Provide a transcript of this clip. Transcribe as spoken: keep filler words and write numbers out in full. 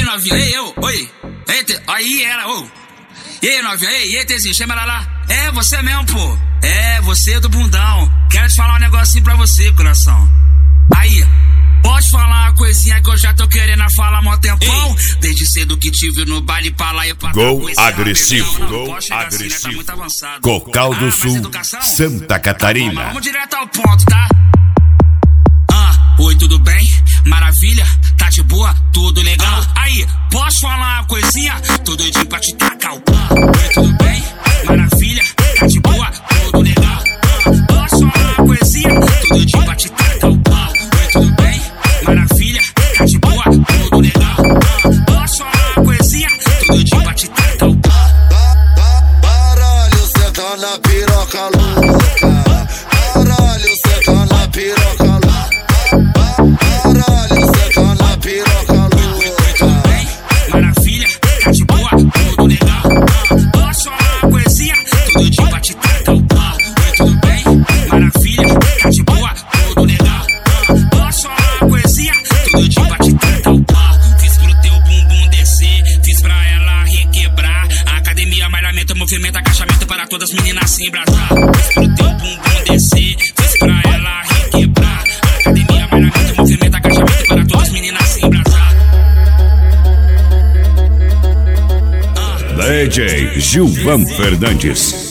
novinha, ei, eu, oi. Ei, te, aí era, ô. E aí, novinha, ei, e aí, Tezinho, chama ela lá. É, você mesmo, pô. É, você do bundão. Quero te falar um negocinho pra você, coração. Aí, pode falar uma coisinha que eu já tô querendo falar há mó tempão. Ei. Desde cedo que tive no baile pra lá e pra cá. Gol agressivo, não, gol agressivo. Assim, né? Tá Cocal do ah, Sul, Santa Catarina. Vamos, vamos direto ao ponto, tá? Ah, oi, tudo bem? Maravilha, tá de boa, tudo legal. Aí, posso falar uma coisinha? Tô doidinho pra te tacar o pau. Oi, tudo bem? Maravilha, tá de boa, tudo legal. Posso falar uma coisinha? Tô doidinho pra te tacar o pau. Oi, tudo bem? Maravilha, tá de boa, tudo legal. Posso falar uma coisinha? Tô doidinho pra te tacar o pau. Baralho, cê tá na piroca louca. Baralho, cê tá na piroca louca. Baralho, cê tá na piroca louca. Maravilha, tá de boa, tudo legal. Posso falar uma coisinha? Tô doidinho pra te tacar o pau. Oi, tudo bem? Maravilha, tá de boa, tudo legal. Posso falar uma coisinha? Tô doidinho pra te tacar o pau. Fiz pro teu bumbum descer, fiz pra ela requebrar. Academia, malhamento, movimento, agachamento para todas as meninas se embrasar. Fiz pro teu bumbum descer, fiz pra ela requebrar. Academia, malhamento, movimento, agachamento para todas as meninas se embrasar. D J Gilvan Fernandes.